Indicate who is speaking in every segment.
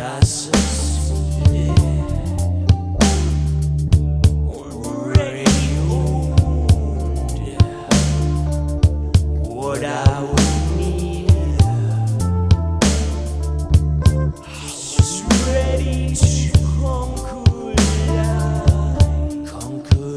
Speaker 1: das ist already owned. What I would need is ready to conquer life. Conquer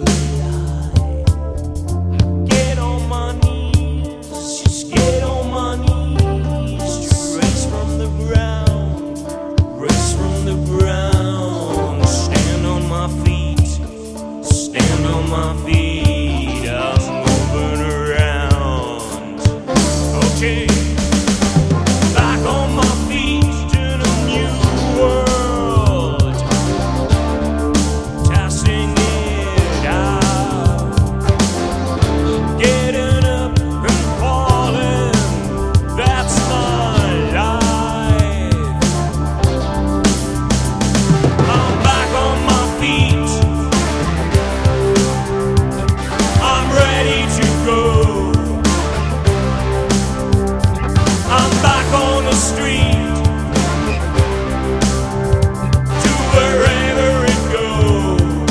Speaker 1: life. Get on my knees, just get on my knees to raise from the ground, raise from the ground. Stand on my feet, stand on my feet. I'm moving around. Okay, back on my feet in a new world, testing it out, getting up and falling. That's my life. I'm back on my feet. I'm ready to go. I'm back on the street to wherever it goes.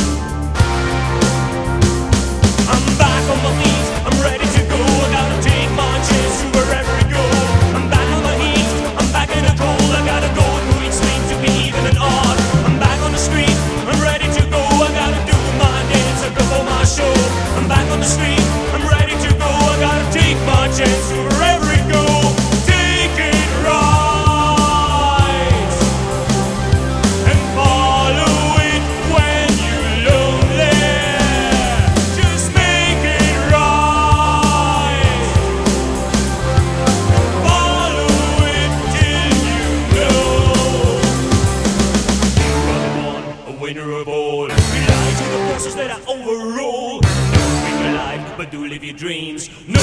Speaker 1: I'm back on my feet. I'm ready to go. I gotta take my chance to wherever it goes. I'm back on the heat. I'm back in the cold. I gotta go through extreme to be even and odd. I'm back on the street. I'm ready to go. I gotta do my dance before my show. I'm back on the street. I'm ready to go. I gotta take my chance to wherever it goes. Take it right and follow it when you're lonely. Just make it right. Follow it till you know you are the one, a winner of all. Rely to the forces that are overall. Don't bring your life, but do live your dreams.